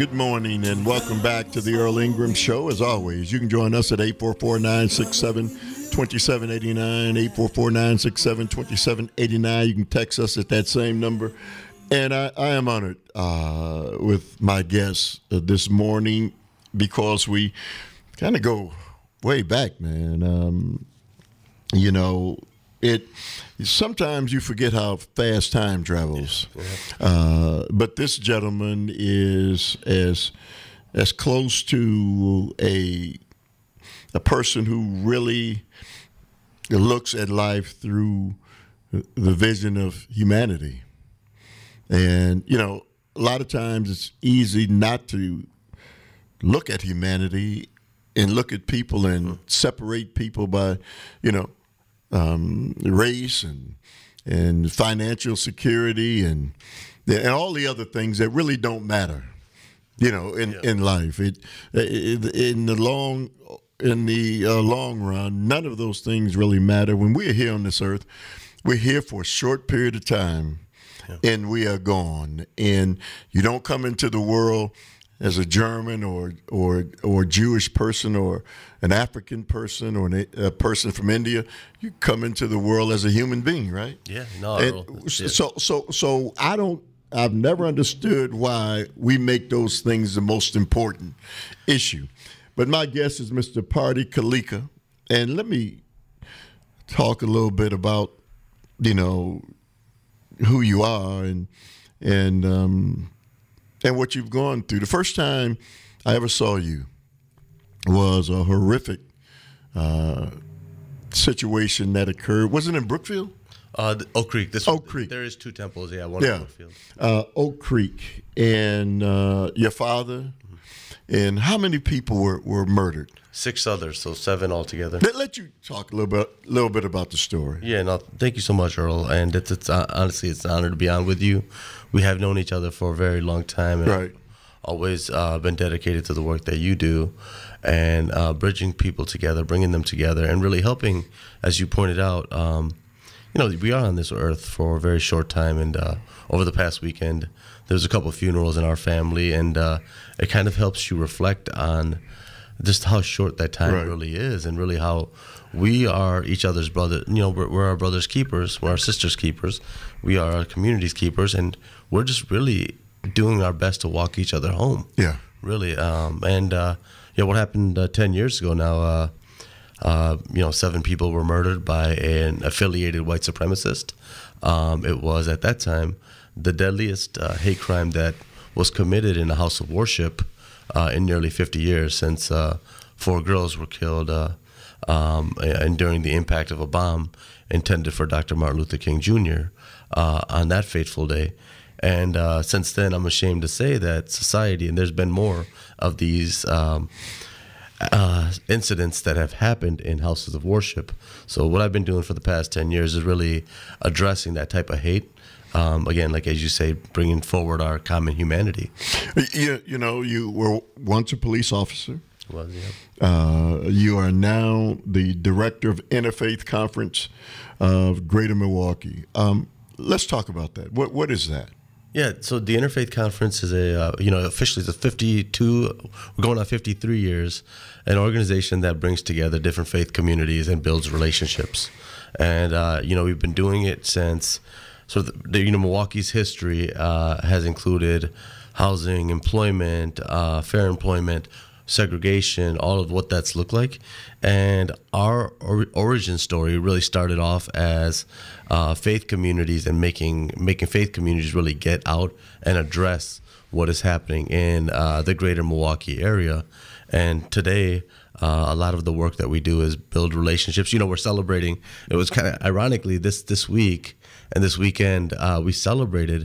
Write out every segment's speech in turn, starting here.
good morning, and welcome back to the Earl Ingram Show. As always, you can join us at 844-967-2789, 844-967-2789. You can text us at that same number. And I am honored with my guests this morning because we kind of go way back, man. Sometimes you forget how fast time travels. Yeah. But this gentleman is as close to a person who really looks at life through the vision of humanity. And, a lot of times it's easy not to look at humanity and look at people and separate people by, race and financial security and all the other things that really don't matter, in life. In the long run, none of those things really matter. When we're here on this earth, we're here for a short period of time, and we are gone. And you don't come into the world as a German or Jewish person or an African person or a person from India. You come into the world as a human being, right? Yeah, no. So I've never understood why we make those things the most important issue. But my guest is Mr. Party Kalika, and let me talk a little bit about, who you are and what you've gone through. The first time I ever saw you was a horrific situation that occurred. Was it in Brookfield? Oak Creek. Oak Creek. There is two temples, one in Brookfield. Oak Creek. And your father. And how many people were murdered? 6 others, so 7 altogether. Let you talk a little bit about the story. Yeah, no, thank you so much, Earl. And it's honestly, it's an honor to be on with you. We have known each other for a very long time, and right. Always been dedicated to the work that you do, and bridging people together, bringing them together, and really helping, as you pointed out. We are on this earth for a very short time, and over the past weekend, there's a couple of funerals in our family, and it kind of helps you reflect on just how short that time really is, and really how we are each other's brother. We're our brother's keepers, we're our sister's keepers, we are our community's keepers, and we're just really doing our best to walk each other home. Yeah, really. What happened 10 years ago now? 7 people were murdered by an affiliated white supremacist. It was at that time the deadliest hate crime that was committed in a house of worship in nearly 50 years, since 4 girls were killed and during the impact of a bomb intended for Dr. Martin Luther King Jr. On that fateful day. And since then, I'm ashamed to say that society, and there's been more of these incidents that have happened in houses of worship. So what I've been doing for the past 10 years is really addressing that type of hate. Again, like as you say, bringing forward our common humanity. You were once a police officer. Well, yeah. You are now the director of Interfaith Conference of Greater Milwaukee. Let's talk about that. What is that? Yeah, so the Interfaith Conference is officially it's 52, we're going on 53 years, an organization that brings together different faith communities and builds relationships. And, we've been doing it since, Milwaukee's history has included housing, employment, fair employment, segregation, all of what that's looked like. And our origin story really started off as faith communities and making faith communities really get out and address what is happening in the greater Milwaukee area. And today, a lot of the work that we do is build relationships. We're celebrating. It was kind of ironically this week and this weekend we celebrated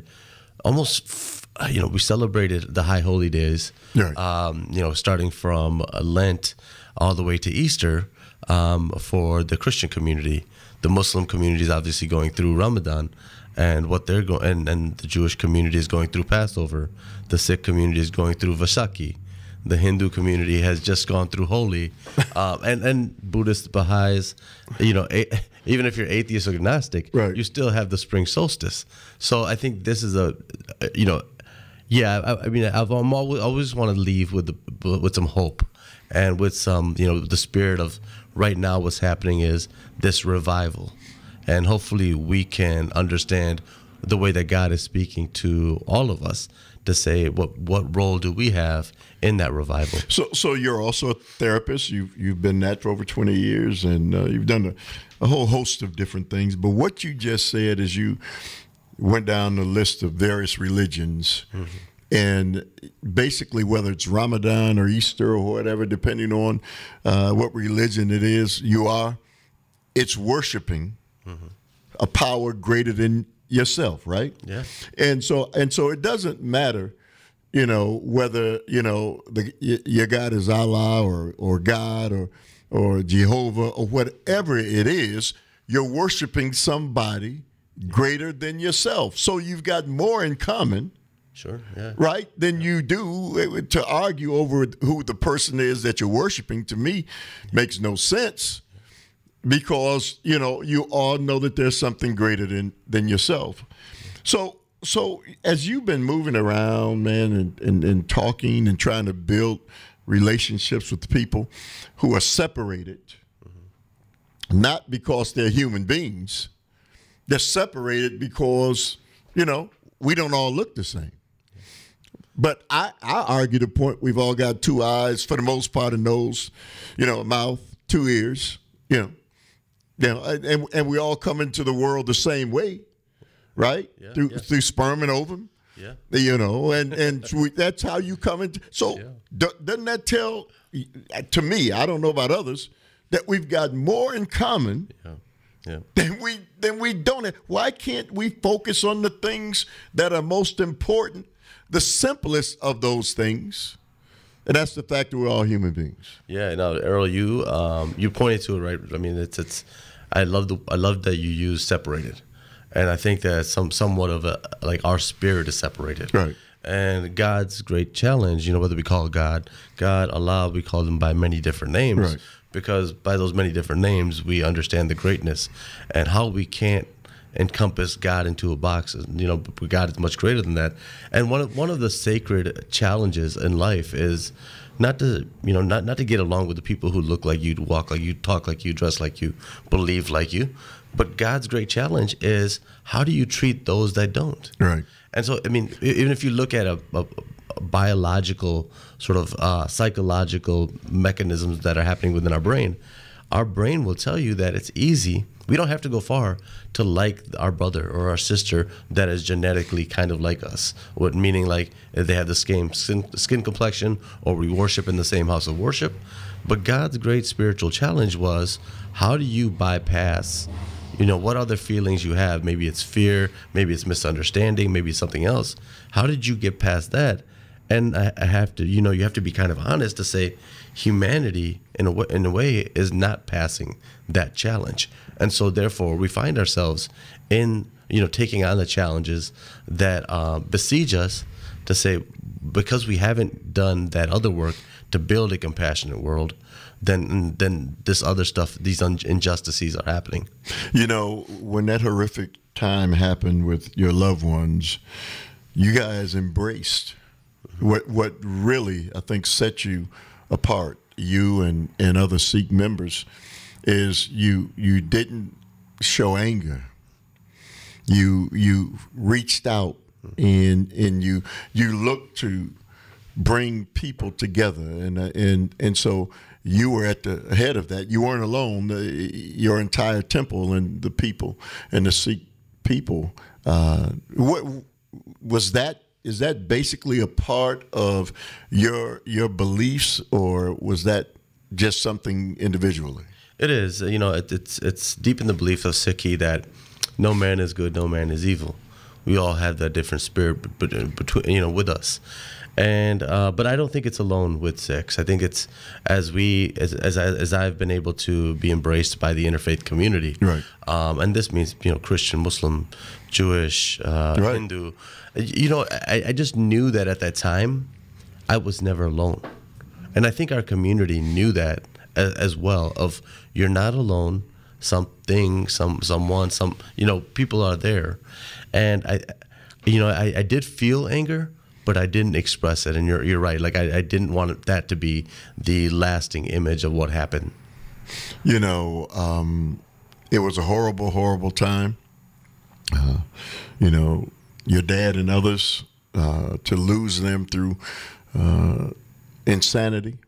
we celebrated the High Holy Days. Right. Starting from Lent all the way to Easter for the Christian community. The Muslim community is obviously going through Ramadan, and what they're going, and the Jewish community is going through Passover. The Sikh community is going through Vaisakhi. The Hindu community has just gone through Holi, and Buddhist, Baha'is, even if you're atheist or agnostic, right, you still have the spring solstice. So I think this is Yeah, I mean, I'm always want to leave with some hope, and with some, the spirit of right now. What's happening is this revival, and hopefully we can understand the way that God is speaking to all of us to say what role do we have in that revival. So you're also a therapist. You've been that for over 20 years, and you've done a whole host of different things. But what you just said is you went down the list of various religions, and basically whether it's Ramadan or Easter or whatever, depending on what religion it is you are, it's worshiping a power greater than yourself, right? Yeah. And so it doesn't matter, whether your God is Allah or God or Jehovah or whatever it is. You're worshiping somebody greater than yourself. So you've got more in common, sure, yeah, right, than you do to argue over who the person is that you're worshiping. To me, makes no sense, because you all know that there's something greater than yourself. So as you've been moving around, man, and talking and trying to build relationships with people who are separated, not because they're human beings. They're separated because, we don't all look the same. But I argue the point, we've all got two eyes, for the most part, a nose, a mouth, two ears, and we all come into the world the same way, right? Yeah, through sperm and ovum. Yeah. And that's how you come into. So doesn't that tell, to me, I don't know about others, that we've got more in common than we don't have? Why can't we focus on the things that are most important, the simplest of those things? And that's the fact that we're all human beings. Yeah, no, Earl, you pointed to it, right? I mean, it's I love that you use separated, and I think that somewhat of our spirit is separated, right? And God's great challenge, whether we call God, Allah, we call them by many different names, right? Because by those many different names, we understand the greatness and how we can't encompass God into a box. God is much greater than that. And one of the sacred challenges in life is not to get along with the people who look like you, walk like you, talk like you, dress like you, believe like you. But God's great challenge is, how do you treat those that don't? Right. And so, I mean, even if you look at a biological sort of psychological mechanisms that are happening within our brain will tell you that it's easy. We don't have to go far to like our brother or our sister that is genetically kind of like us. Meaning like they have the same skin complexion, or we worship in the same house of worship. But God's great spiritual challenge was, how do you bypass, what other feelings you have? Maybe it's fear, maybe it's misunderstanding, maybe it's something else. How did you get past that? And I have to, you have to be kind of honest to say, humanity in a way is not passing that challenge. And so therefore we find ourselves in, taking on the challenges that besiege us, to say, because we haven't done that other work to build a compassionate world, then this other stuff, these injustices are happening. When that horrific time happened with your loved ones, you guys embraced what really, I think, set you apart, you and other Sikh members, is you didn't show anger. You reached out, and you looked to bring people together, and so you were at the head of that. You weren't alone. Your entire temple and the people and the Sikh people. What was that? Is that basically a part of your beliefs, or was that just something individually? It is. It's deep in the belief of Sikhi that no man is good, no man is evil. We all have that different spirit between, with us. And but I don't think it's alone with Sikhs. I think it's as I've been able to be embraced by the interfaith community, right? And this means Christian, Muslim, Jewish, right. Hindu. I just knew that at that time I was never alone, and I think our community knew that as well. Of, you're not alone. Someone, people are there, and I did feel anger. but I didn't express it. And you're right. Like I didn't want that to be the lasting image of what happened. You know, it was a horrible, horrible time. You know, your dad and others, to lose them through insanity,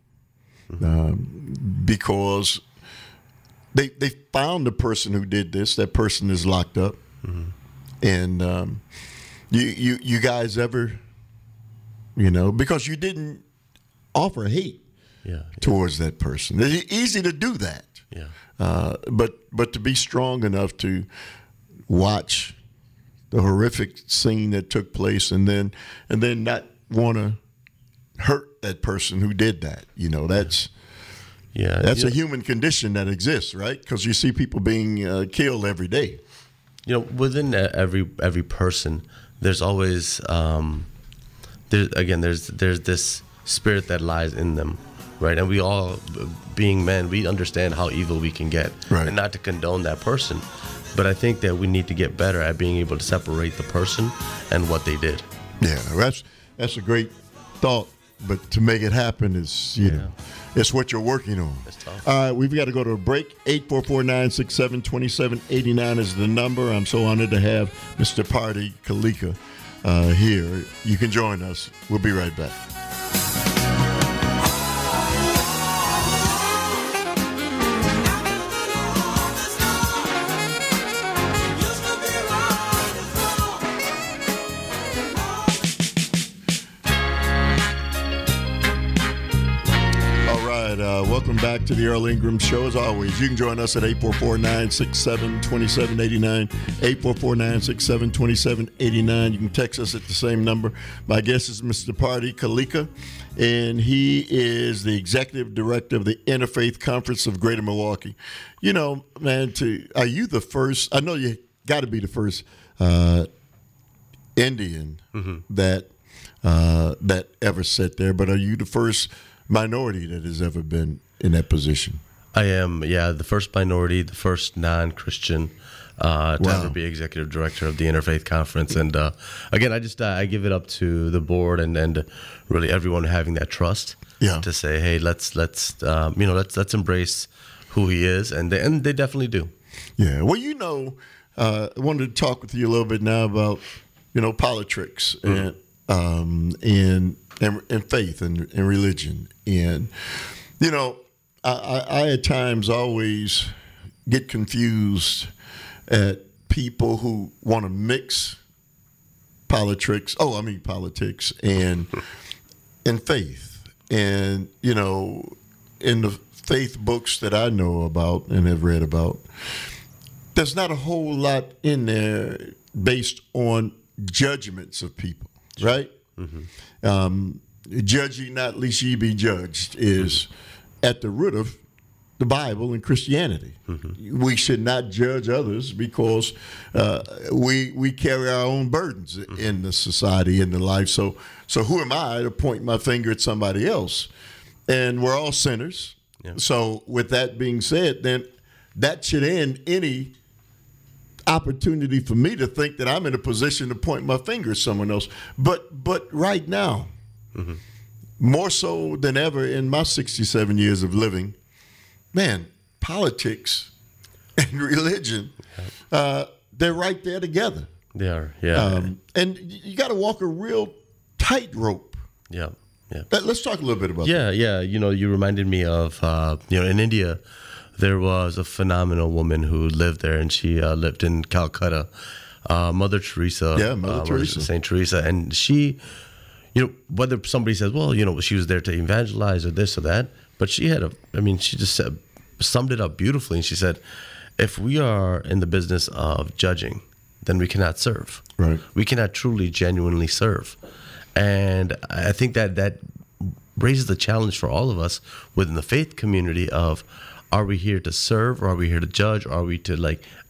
because they found the person who did this. That person is locked up. And you guys ever, you know, because you didn't offer hate towards that person. It's easy to do that. But to be strong enough to watch the horrific scene that took place and then not want to hurt that person who did that. You know, that's a human condition that exists, right? Because you see people being killed every day. You know, within every person, there's always there's this spirit that lies in them, right? And we all, being men, we understand how evil we can get, right. And not to condone that person, but I think that we need to get better at being able to separate the person and what they did. Yeah, that's a great thought, but to make it happen is, you know, it's what you're working on. It's tough. All right, we've got to go to a break. 844-967-2789 is the number. I'm so honored to have Mr. Party Kalika here. You can join us. We'll be right back. Welcome back to the Earl Ingram Show. As always, you can join us at 844-967-2789, 844-967-2789. You can text us at the same number. My guest is Mr. Party Kalika, and he is the executive director of the Interfaith Conference of Greater Milwaukee. You know, man, are you the first? I know you got to be the first Indian that ever sat there, but are you the first minority that has ever been in that position? I am, the first minority, the first non-Christian to ever be executive director of the Interfaith Conference. And again, I give it up to the board and really everyone having that trust to say, hey, let's embrace who he is, and they definitely do. Yeah. Well, you know, I wanted to talk with you a little bit now about, you know, politics and faith and religion. And, you know, I at times always get confused at people who want to mix politics and faith. And, you know, in the faith books that I know about and have read about, there's not a whole lot in there based on judgments of people, right? Judge ye not, lest ye be judged is at the root of the Bible and Christianity. We should not judge others because we carry our own burdens in the society, in the life. So who am I to point my finger at somebody else? And we're all sinners. Yeah. So with that being said, then that should end any opportunity for me to think that I'm in a position to point my finger at someone else. But right now, more so than ever in my 67 years of living, man, politics and religion, they're right there together. They are, yeah. And you got to walk a real tightrope. Yeah. Let's talk a little bit about that. Yeah. You know, you reminded me of, in India, there was a phenomenal woman who lived there, and she lived in Calcutta, Mother Teresa. Yeah, Mother Teresa. Saint Teresa. And she, you know, whether somebody says, well, you know, she was there to evangelize or this or that, but she just summed it up beautifully. And she said, if we are in the business of judging, then we cannot serve. Right. We cannot truly, genuinely serve. And I think that raises the challenge for all of us within the faith community of, are we here to serve, or are we here to judge, or are we to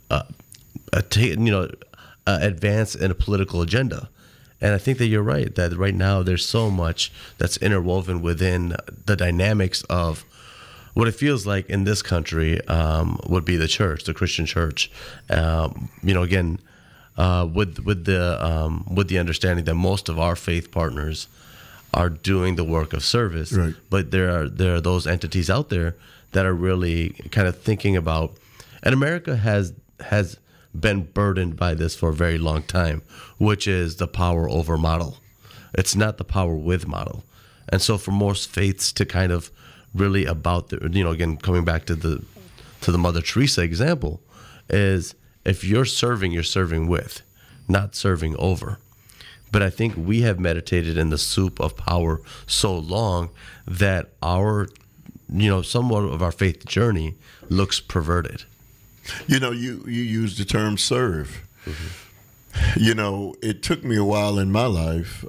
advance in a political agenda? And I think that you're right, that right now there's so much that's interwoven within the dynamics of what it feels like in this country would be the church, the Christian church. with the understanding that most of our faith partners are doing the work of service, right. But there are those entities out there that are really kind of thinking about, and America has been burdened by this for a very long time, which is the power over model. It's not the power with model. And so for most faiths to kind of really about the, again, coming back to the Mother Teresa example, is if you're serving with, not serving over. But I think we have meditated in the soup of power so long that our, somewhat of our faith journey looks perverted. You use the term serve. Mm-hmm. It took me a while in my life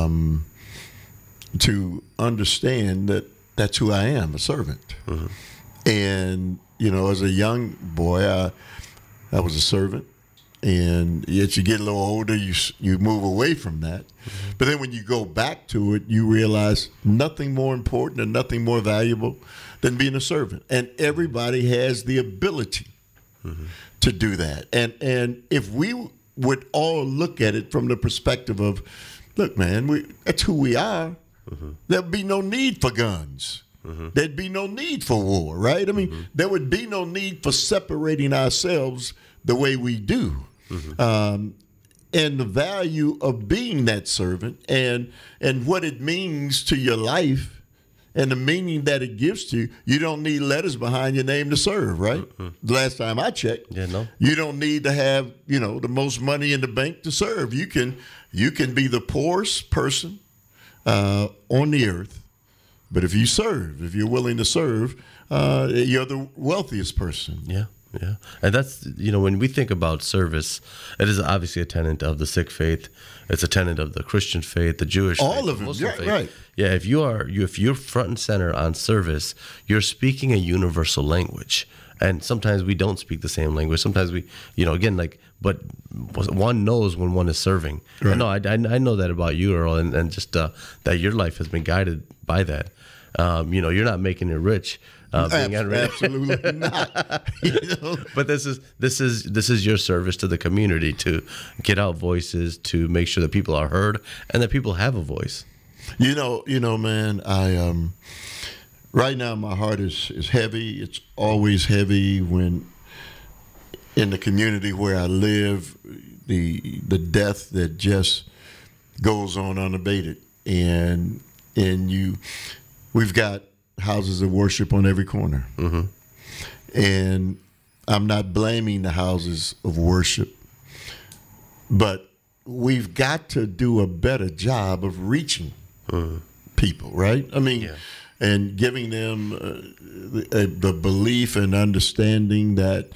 to understand that that's who I am, a servant. Mm-hmm. And, as a young boy, I was a servant. And as you get a little older, you move away from that. Mm-hmm. But then when you go back to it, you realize nothing more important and nothing more valuable than being a servant. And everybody has the ability to do that. And if we would all look at it from the perspective of, look, man, that's who we are, there'd be no need for guns. There'd be no need for war, right? I mean, there would be no need for separating ourselves the way we do. And the value of being that servant and what it means to your life and the meaning that it gives to you. You don't need letters behind your name to serve, right? The last time I checked, you don't need to have, the most money in the bank to serve. You can be the poorest person on the earth, but if you're willing to serve, you're the wealthiest person. Yeah. Yeah. And that's, when we think about service, it is obviously a tenet of the Sikh faith. It's a tenet of the Christian faith, the Jewish faith, all of them. Yeah, faith. Right. Yeah. If you're front and center on service, you're speaking a universal language. And sometimes we don't speak the same language. Sometimes we, but one knows when one is serving. Right. I know that about you, Earl, and just that your life has been guided by that. You're not making it rich. Absolutely not. But this is your service to the community, to get out voices, to make sure that people are heard and that people have a voice. Man, I right now my heart is heavy. It's always heavy when in the community where I live, the death that just goes on unabated, and we've got houses of worship on every corner. Mm-hmm. And I'm not blaming the houses of worship, but we've got to do a better job of reaching people, right? I mean, and giving them the belief and understanding that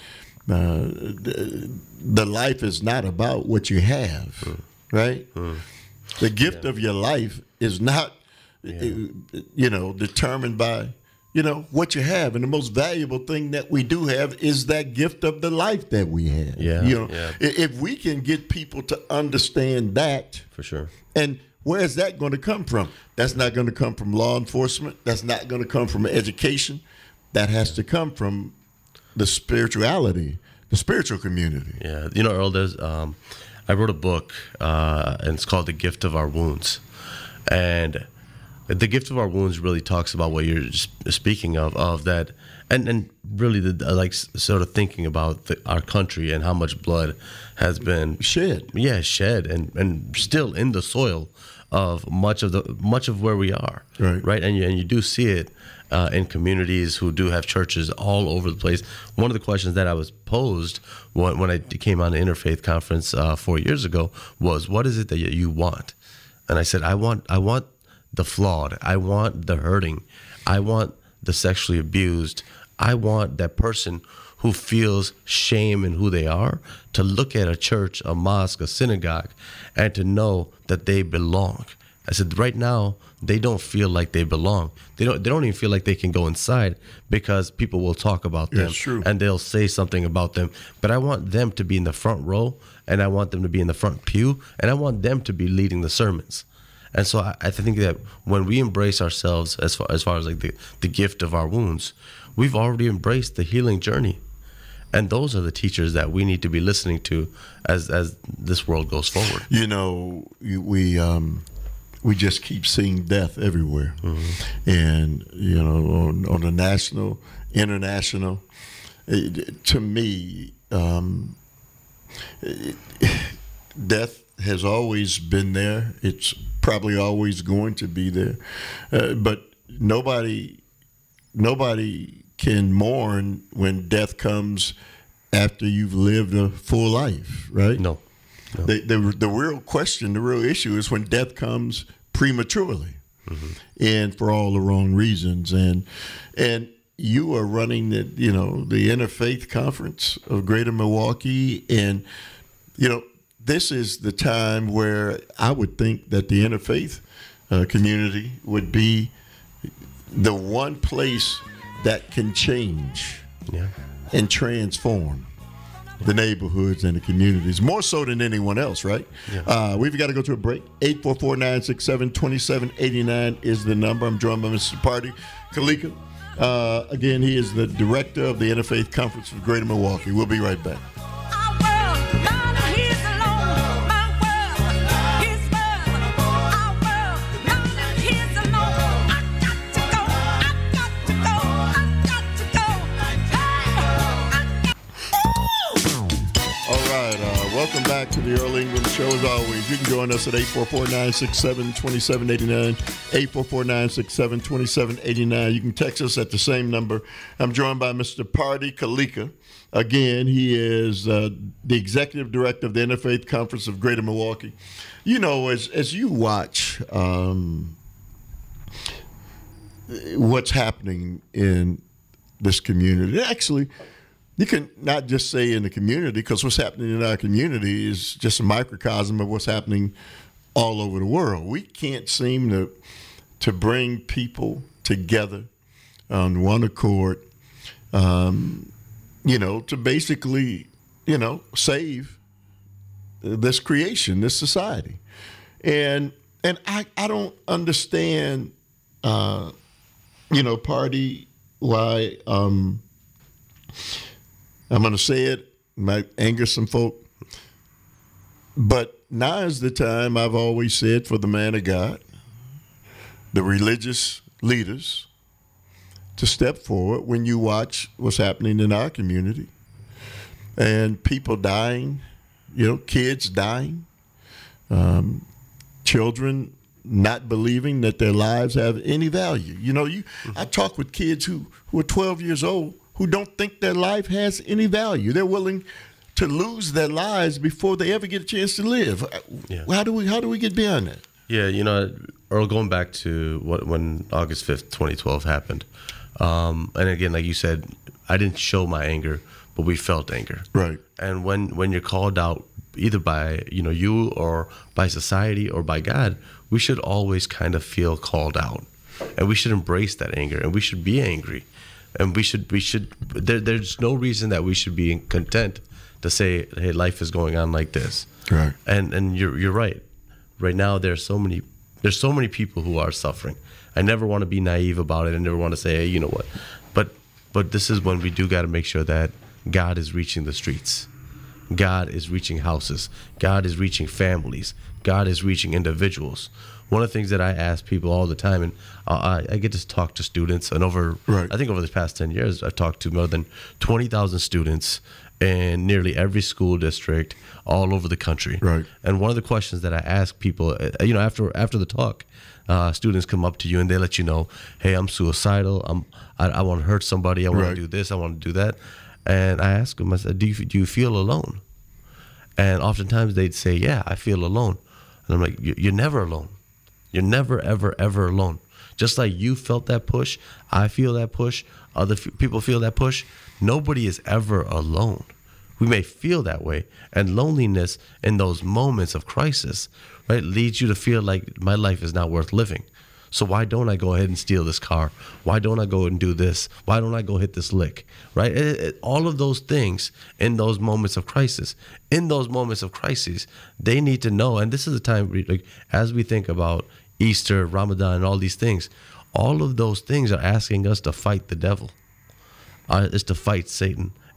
the life is not about what you have, right? The gift of your life is not determined by, what you have. And the most valuable thing that we do have is that gift of the life that we have. If we can get people to understand that. For sure. And where is that going to come from? That's not going to come from law enforcement. That's not going to come from education. That has to come from the spirituality, the spiritual community. Yeah. Earl, I wrote a book, and it's called The Gift of Our Wounds. And the gift of our wounds really talks about what you're speaking of that, and really sort of thinking about our country and how much blood has been shed. Yeah, shed and still in the soil of much of where we are. Right. And you do see it in communities who do have churches all over the place. One of the questions that I was posed when I came on the Interfaith Conference 4 years ago was, what is it that you want? And I said, I want the flawed. I want the hurting. I want the sexually abused. I want that person who feels shame in who they are to look at a church, a mosque, a synagogue, and to know that they belong. I said, right now, they don't feel like they belong. They don't even feel like they can go inside because people will talk about them. Yes, true. And they'll say something about them. But I want them to be in the front row, and I want them to be in the front pew, and I want them to be leading the sermons. And so I think that when we embrace ourselves as far as like the gift of our wounds, we've already embraced the healing journey. And those are the teachers that we need to be listening to as this world goes forward. You know, we just keep seeing death everywhere, and you know, on the national, international. To me, death has always been there. It's probably always going to be there, but nobody can mourn when death comes after you've lived a full life, right? No. The real question, the real issue is when death comes prematurely, and for all the wrong reasons. And you are running the Interfaith Conference of Greater Milwaukee, and this is the time where I would think that the interfaith community would be the one place that can change and transform the neighborhoods and the communities, more so than anyone else, right? Yeah. We've got to go to a break. 844-967-2789 is the number. I'm joined by Mr. Party Kalika. Again, he is the director of the Interfaith Conference of Greater Milwaukee. We'll be right back. Welcome back to the Earl Ingram Show. As always, you can join us at 844-967-2789, 844-967-2789. You can text us at the same number. I'm joined by Mr. Party Kalika. Again, he is the executive director of the Interfaith Conference of Greater Milwaukee. You know, as you watch what's happening in this community, actually, you can not just say in the community, because what's happening in our community is just a microcosm of what's happening all over the world. We can't seem to bring people together on one accord, to basically, save this creation, this society. And I don't understand, Party, why I'm going to say it, might anger some folk, but now is the time, I've always said, for the man of God, the religious leaders, to step forward when you watch what's happening in our community and people dying, kids dying, children not believing that their lives have any value. I talk with kids who are 12 years old who don't think their life has any value. They're willing to lose their lives before they ever get a chance to live. Yeah. How do we get beyond that? Yeah, Earl, going back to when August 5th, 2012 happened, and again, like you said, I didn't show my anger, but we felt anger. Right. And when you're called out, either by you or by society or by God, we should always kind of feel called out, and we should embrace that anger, and we should be angry. And there's no reason that we should be content to say, hey, life is going on like this. Right. And you're right. Right now there's so many people who are suffering. I never want to be naive about it. I never want to say, hey, you know what? But this is when we do got to make sure that God is reaching the streets. God is reaching houses. God is reaching families. God is reaching individuals. One of the things that I ask people all the time, and I get to talk to students, and I think over the past 10 years, I've talked to more than 20,000 students in nearly every school district all over the country. Right. And one of the questions that I ask people, after the talk, students come up to you and they let you know, hey, I'm suicidal. I want to hurt somebody. I want to do this. I want to do that. And I ask them, I said, do you feel alone? And oftentimes they'd say, yeah, I feel alone. And I'm like, you're never alone. You're never, ever, ever alone. Just like you felt that push, I feel that push, other people feel that push. Nobody is ever alone. We may feel that way. And loneliness in those moments of crisis, right, leads you to feel like my life is not worth living. So why don't I go ahead and steal this car? Why don't I go and do this? Why don't I go hit this lick? Right? All of those things in those moments of crisis. In those moments of crises, they need to know. And this is the time, like, as we think about Easter, Ramadan, and all these things, all of those things are asking us to fight the devil. Is to fight Satan.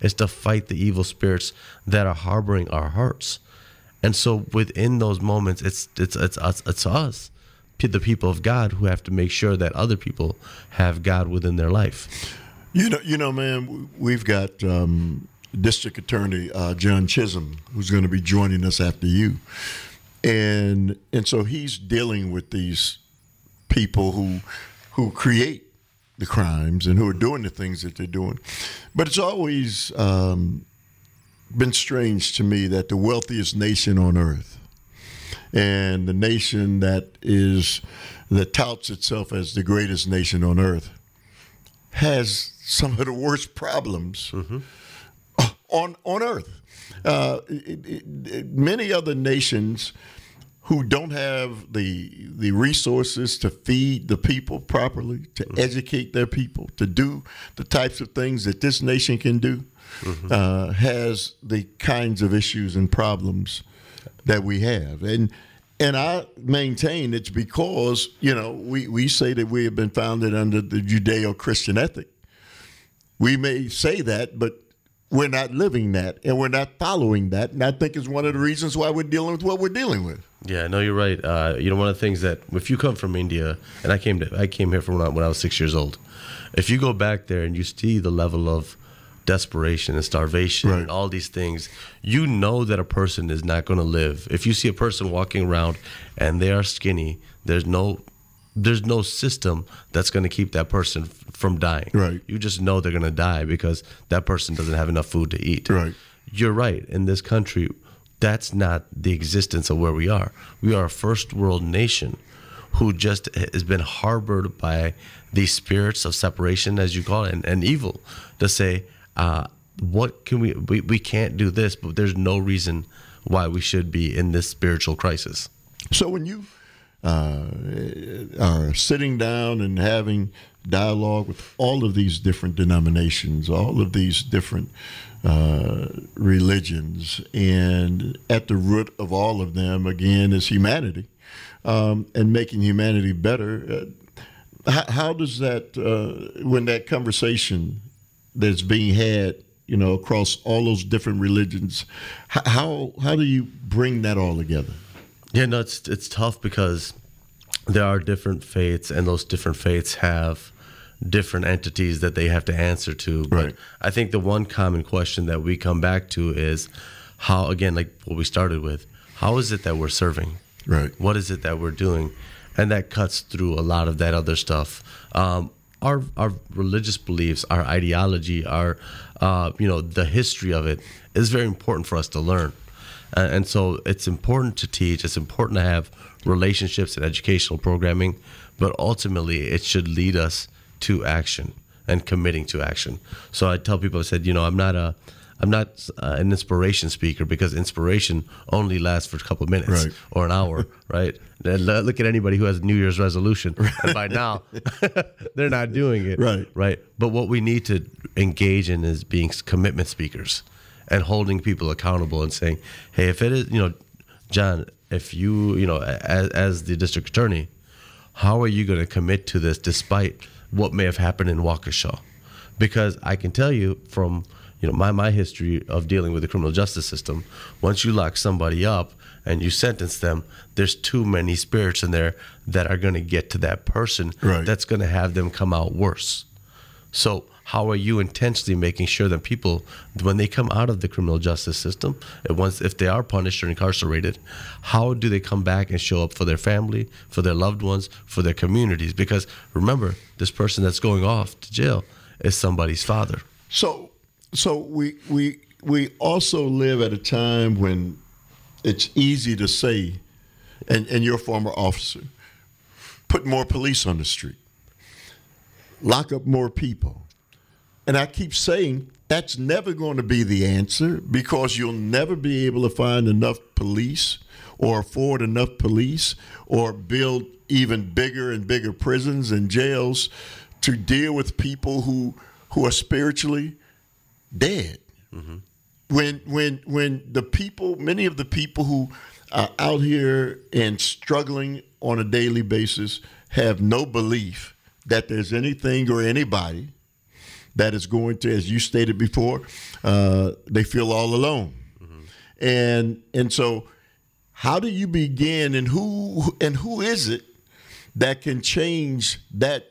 is to fight the evil spirits that are harboring our hearts. And so within those moments, it's us, the people of God, who have to make sure that other people have God within their life. You know, man, we've got District Attorney John Chisholm, who's going to be joining us after you, and so he's dealing with these people who create the crimes and who are doing the things that they're doing. But it's always been strange to me that the wealthiest nation on earth, and the nation that touts itself as the greatest nation on earth, has some of the worst problems on earth. Many other nations who don't have the resources to feed the people properly, to educate their people, to do the types of things that this nation can do, has the kinds of issues and problems that we have. And I maintain it's because, we say that we have been founded under the Judeo-Christian ethic. We may say that, but we're not living that, and we're not following that. And I think it's one of the reasons why we're dealing with what we're dealing with. Yeah, no, you're right. One of the things that, if you come from India, and I came here from when I was 6 years old, if you go back there and you see the level of desperation and starvation and all these things, you know that a person is not going to live. If you see a person walking around and they are skinny, there's no system that's going to keep that person from dying. Right. You just know they're going to die because that person doesn't have enough food to eat. Right. You're right. In this country, that's not the existence of where we are. We are a first world nation who just has been harbored by these spirits of separation, as you call it, and evil, to say, what can we can't do this, but there's no reason why we should be in this spiritual crisis. So when you are sitting down and having dialogue with all of these different denominations, all of these different religions, and at the root of all of them, again, is humanity, and making humanity better. How does that, when that conversation that's being had, across all those different religions, how do you bring that all together? Yeah, no, it's tough because there are different faiths, and those different faiths have different entities that they have to answer to. But right. I think the one common question that we come back to is how, again, like what we started with, how is it that we're serving? Right. What is it that we're doing? And that cuts through a lot of that other stuff. Our religious beliefs, our ideology, our the history of it is very important for us to learn. And so it's important to teach. It's important to have relationships and educational programming, but ultimately it should lead us to action and committing to action. So I tell people, I said, I'm not an inspiration speaker, because inspiration only lasts for a couple of minutes or an hour, right? Look at anybody who has a New Year's resolution, and by now they're not doing it, right? But what we need to engage in is being commitment speakers and holding people accountable and saying, hey, if it is, John, if you, as the district attorney, how are you going to commit to this despite what may have happened in Waukesha? Because I can tell you from my history of dealing with the criminal justice system, once you lock somebody up and you sentence them, there's too many spirits in there that are going to get to that person that's going to have them come out worse. So how are you intentionally making sure that people, when they come out of the criminal justice system, if they are punished or incarcerated, how do they come back and show up for their family, for their loved ones, for their communities? Because remember, this person that's going off to jail is somebody's father. So we also live at a time when it's easy to say, and you're a former officer, put more police on the street, lock up more people. And I keep saying that's never going to be the answer, because you'll never be able to find enough police or afford enough police or build even bigger and bigger prisons and jails to deal with people who are spiritually dead. Mm-hmm. When the people, many of the people who are out here and struggling on a daily basis have no belief that there's anything or anybody that is going to, as you stated before, they feel all alone. And so how do you begin, and who is it that can change that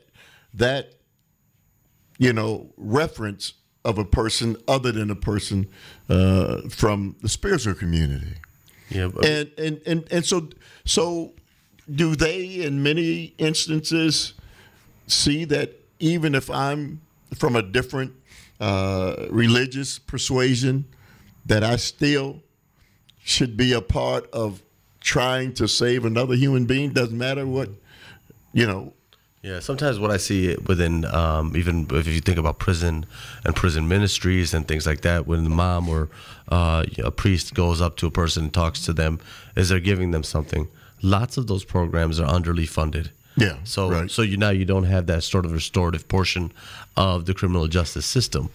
reference of a person other than a person from the spiritual community? Yeah, and so do they, in many instances, see that even if I'm from a different religious persuasion, that I still should be a part of trying to save another human being? Doesn't matter what, Yeah, sometimes what I see within, even if you think about prison and prison ministries and things like that, when the mom or a priest goes up to a person and talks to them, is they're giving them something. Lots of those programs are underly funded. Yeah. So right. so you don't have that sort of restorative portion of the criminal justice system.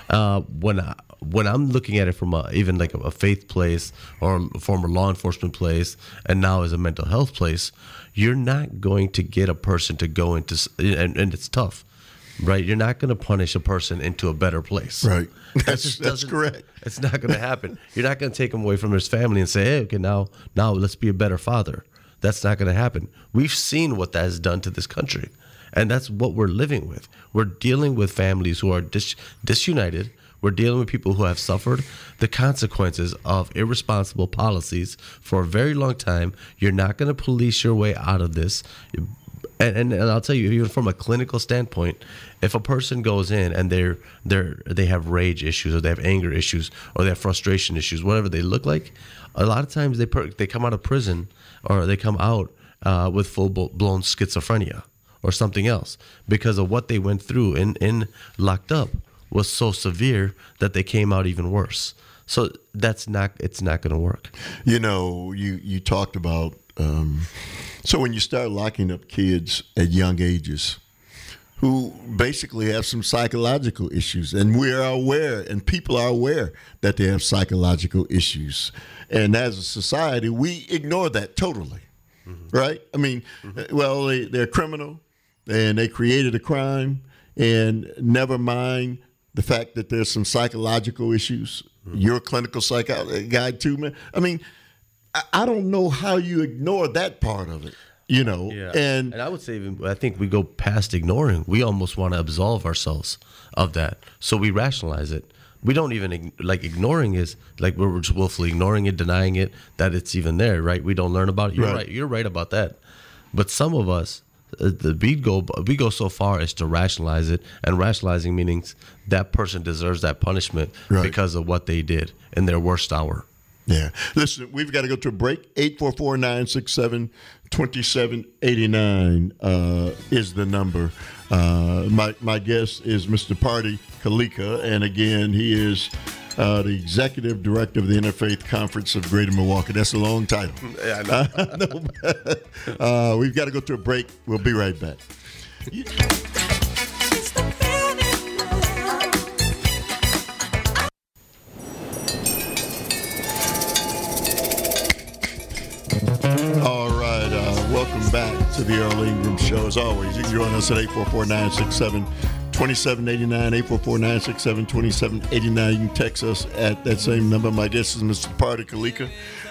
When I'm looking at it from even like a faith place or a former law enforcement place, and now as a mental health place, you're not going to get a person to go into, and it's tough, right? You're not going to punish a person into a better place. Right. That's correct. It's not going to happen. You're not going to take him away from his family and say, hey, okay, now let's be a better father. That's not going to happen. We've seen what that has done to this country, and that's what we're living with. We're dealing with families who are disunited. We're dealing with people who have suffered the consequences of irresponsible policies for a very long time. You're not going to police your way out of this. And I'll tell you, even from a clinical standpoint, if a person goes in and they have rage issues, or they have anger issues, or they have frustration issues, whatever they look like, a lot of times they come out of prison, or they come out with full-blown schizophrenia or something else, because of what they went through in locked up was so severe that they came out even worse. So it's not going to work. You talked about, so when you start locking up kids at young ages who basically have some psychological issues, and we are aware, and people are aware that they have psychological issues, and as a society, we ignore that totally, right? I mean, well, they're criminal, and they created a crime, and never mind the fact that there's some psychological issues. You're a clinical guy too, man. I mean, I don't know how you ignore that part of it, Yeah. And I would say, I think we go past ignoring. We almost want to absolve ourselves of that. So we rationalize it. We don't even, ignoring is, we're just willfully ignoring it, denying it, that it's even there, right? We don't learn about it. You're right. You're right about that. But some of us, we go so far as to rationalize it, and rationalizing means that person deserves that punishment because of what they did in their worst hour. Yeah. Listen, we've got to go to a break. 844-967-2789 is the number. My guest is Mr. Party Kalika, and again, he is the executive director of the Interfaith Conference of Greater Milwaukee. That's a long title. Yeah, I know. We've got to go to a break. We'll be right back. All right. Welcome back to the Earl Ingram Show. As always, you can join us at 844-967-2789, 844-967-2789. You can text us at that same number. My guest is Mr. Party Kalika.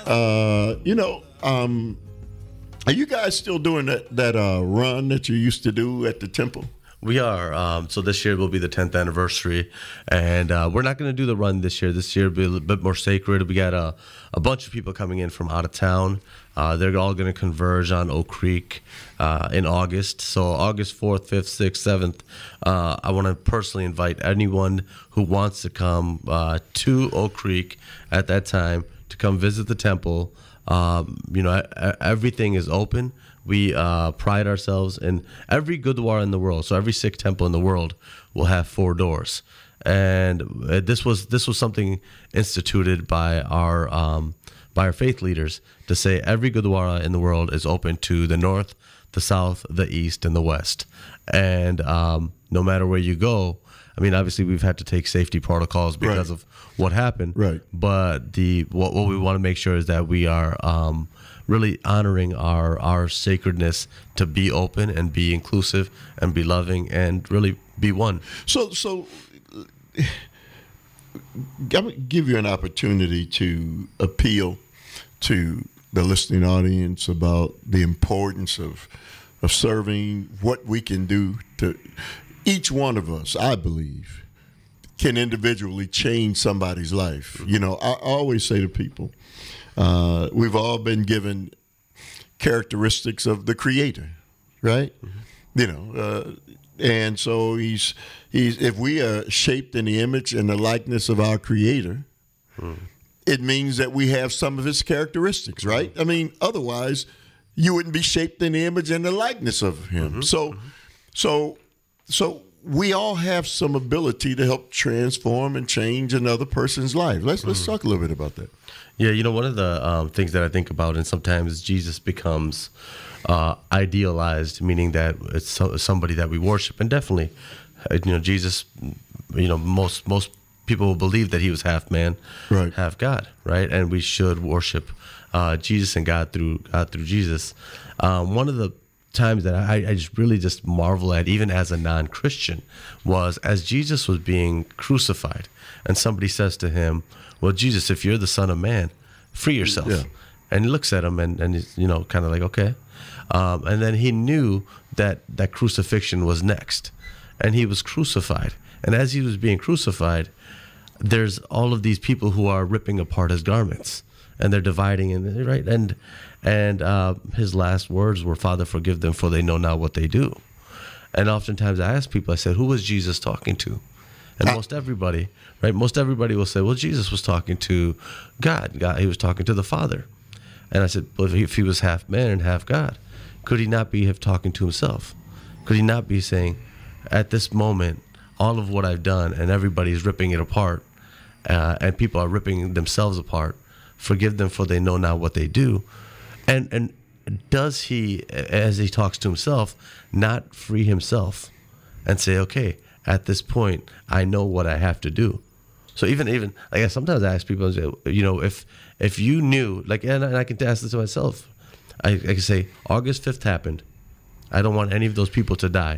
Are you guys still doing that run that you used to do at the temple? We are. So this year will be the 10th anniversary, and we're not going to do the run this year. This year will be a little bit more sacred. We got a bunch of people coming in from out of town. They're all going to converge on Oak Creek in August. So August 4th, 5th, 6th, 7th, I want to personally invite anyone who wants to come to Oak Creek at that time to come visit the temple. Everything is open. We pride ourselves in every Gurdwara in the world. So every Sikh temple in the world will have 4 doors, and this was something instituted by our faith leaders to say every Gurdwara in the world is open to the north, the south, the east, and the west. And no matter where you go, I mean, obviously we've had to take safety protocols because of what happened. Right. But what we want to make sure is that we are really honoring our sacredness to be open and be inclusive and be loving and really be one. So I'm going to give you an opportunity to appeal to the listening audience about the importance of serving, what we can do to each one of us, I believe, can individually change somebody's life. You know, I always say to people, we've all been given characteristics of the Creator, right? Mm-hmm. You know, and so he's if we are shaped in the image and the likeness of our Creator, it means that we have some of His characteristics, right? I mean, otherwise, you wouldn't be shaped in the image and the likeness of Him. So we all have some ability to help transform and change another person's life. Let's talk a little bit about that. Yeah, you know, one of the things that I think about, and sometimes Jesus becomes idealized, meaning that it's somebody that we worship, and definitely, you know, Jesus, you know, most people will believe that He was half man, right, half God, right, and we should worship Jesus and God through Jesus. One of the times that I just marvel at, even as a non-Christian, was as Jesus was being crucified, and somebody says to Him, "Well, Jesus, if you're the Son of Man, free yourself." Yeah. And He looks at him and he's, you know, kind of like, okay. And then He knew that crucifixion was next, and He was crucified. And as He was being crucified, there's all of these people who are ripping apart His garments, and they're dividing, and right, and His last words were, "Father, forgive them, for they know not what they do." And oftentimes I ask people, I said, who was Jesus talking to? And most everybody will say, well, Jesus was talking to God. He was talking to the Father. And I said, well, if He was half man and half God, could He not be talking to Himself? Could He not be saying, at this moment, all of what I've done, and everybody's ripping it apart, and people are ripping themselves apart, forgive them, for they know not what they do? And does He, as He talks to Himself, not free Himself and say, okay, at this point, I know what I have to do? So even I guess sometimes I ask people, you know, if you knew, like, and I can ask this to myself, I can say, August 5th happened. I don't want any of those people to die.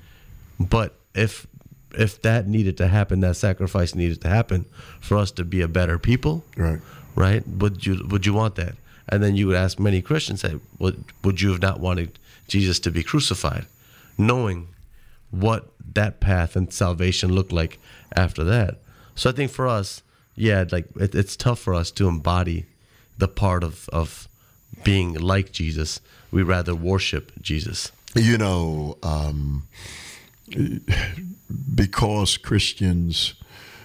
But if that needed to happen, that sacrifice needed to happen for us to be a better people, right? Would you want that? And then you would ask many Christians, say, would you have not wanted Jesus to be crucified, knowing what that path and salvation looked like after that? So I think for us, yeah, like it's tough for us to embody the part of being like Jesus. We rather worship Jesus. You know, because Christians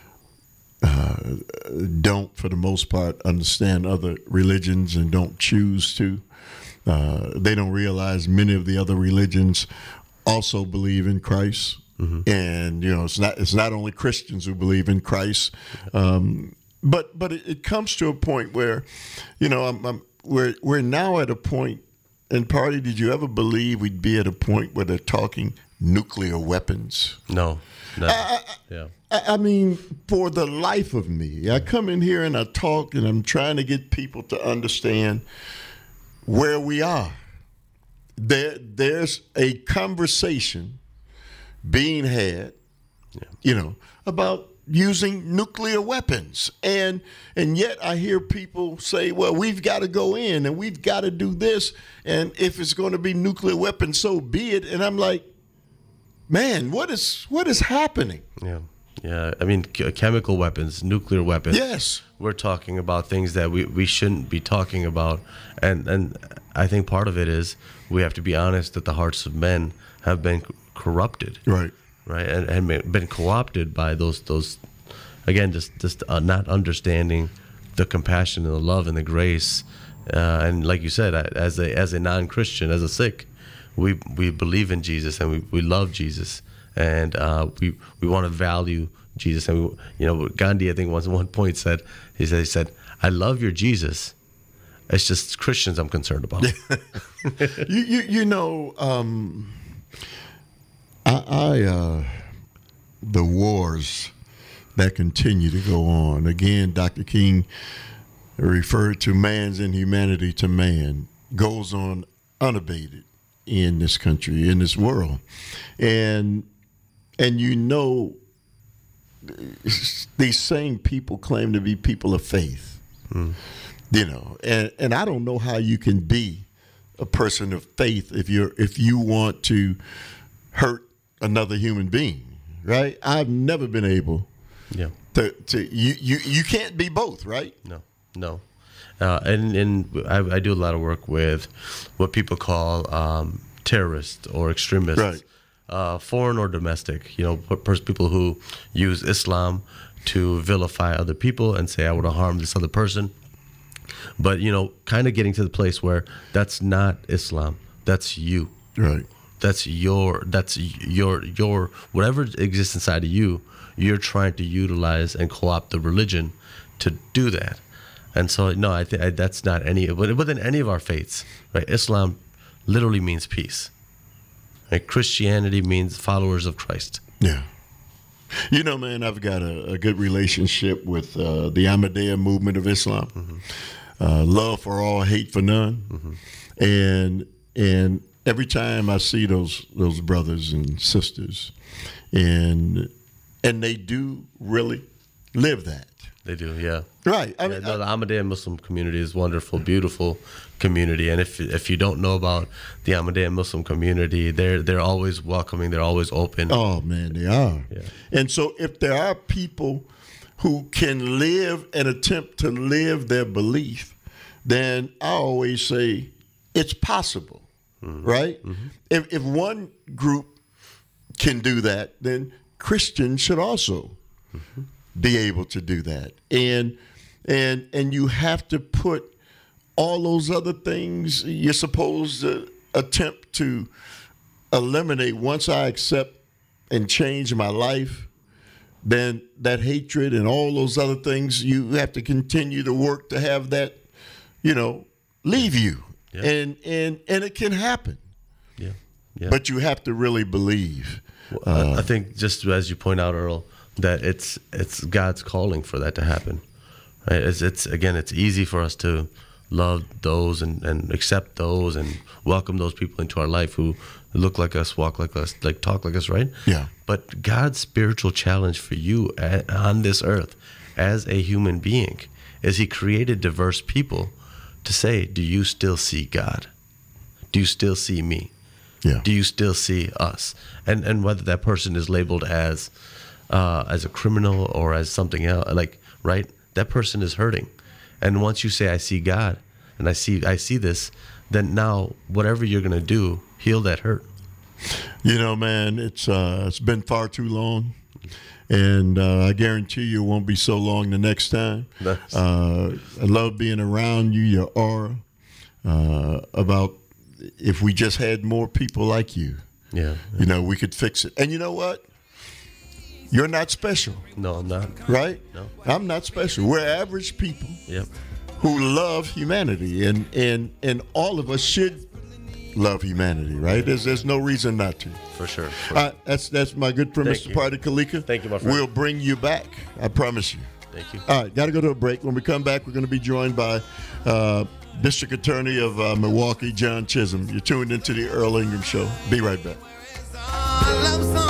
don't, for the most part, understand other religions and don't choose to. They don't realize many of the other religions also believe in Christ. Mm-hmm. And, you know, it's not only Christians who believe in Christ, but it comes to a point where, you know, we're now at a point. And Party, did you ever believe we'd be at a point where they're talking nuclear weapons? No. I mean, for the life of me, I come in here and I talk, and I'm trying to get people to understand where we are. There's a conversation being had, you know, about using nuclear weapons. And yet I hear people say, well, we've got to go in and we've got to do this. And if it's going to be nuclear weapons, so be it. And I'm like, man, what is happening? Yeah. I mean, chemical weapons, nuclear weapons. Yes. We're talking about things that we shouldn't be talking about. And I think part of it is we have to be honest that the hearts of men have been corrupted. Right. And been co-opted by those again, just not understanding the compassion and the love and the grace. And like you said, as a non-Christian, as a Sikh, we believe in Jesus and we love Jesus, and we want to value Jesus. And Gandhi, I think, once at one point said, he said, "I love your Jesus. It's just Christians I'm concerned about." The wars that continue to go on. Again, Dr. King referred to man's inhumanity to man, goes on unabated in this country, in this world. And these same people claim to be people of faith, you know, and I don't know how you can be a person of faith if you want to hurt another human being, right? I've never been able to you can't be both, right? No. And I do a lot of work with what people call terrorists or extremists, right. Foreign or domestic. You know, people who use Islam to vilify other people and say, I want to harm this other person. But, you know, kind of getting to the place where that's not Islam. That's you. Right. That's your whatever exists inside of you, you're trying to utilize and co-opt the religion to do that. And so, no, I think that's not within any of our faiths, right? Islam literally means peace. Right? Christianity means followers of Christ. Yeah. You know, man, I've got a good relationship with the Ahmadiyya movement of Islam. Mm-hmm. Love for all, hate for none. Mm-hmm. And every time I see those brothers and sisters, and they do really live that. They do, yeah. Right. I mean, the Ahmadiyya Muslim community is wonderful, beautiful community. And if you don't know about the Ahmadiyya Muslim community, they're always welcoming. They're always open. Oh, man, they are. Yeah. And so if there are people who can live and attempt to live their belief, then I always say it's possible, right? Mm-hmm. If one group can do that, then Christians should also be able to do that. And you have to put all those other things you're supposed to attempt to eliminate. Once I accept and change my life, then that hatred and all those other things, you have to continue to work to have that, you know, leave you. Yeah. And it can happen. Yeah. But you have to really believe. Well, I think just as you point out, Earl, that it's God's calling for that to happen. Right? It's easy for us to love those and accept those and welcome those people into our life who look like us, walk like us, like talk like us, right? Yeah. But God's spiritual challenge for you on this earth as a human being is He created diverse people to say, do you still see God? Do you still see me? Yeah. Do you still see us? And whether that person is labeled as a criminal or as something else, like, right? That person is hurting. And once you say, I see God and I see this, then now whatever you're going to do, heal that hurt. You know, man, it's been far too long. And I guarantee you it won't be so long the next time. Nice. I love being around you, your aura, about if we just had more people like you. Yeah. You know, we could fix it. And you know what? You're not special. No, I'm not. Right? No. I'm not special. We're average people Yep. who love humanity. And all of us should love humanity, right? There's no reason not to. For sure. That's my good friend, Thank Mr. you. Party Kalika. Thank you, my friend. We'll bring you back. I promise you. Thank you. All right, got to go to a break. When we come back, we're going to be joined by District Attorney of Milwaukee, John Chisholm. You're tuned into the Earl Ingram Show. Be right back.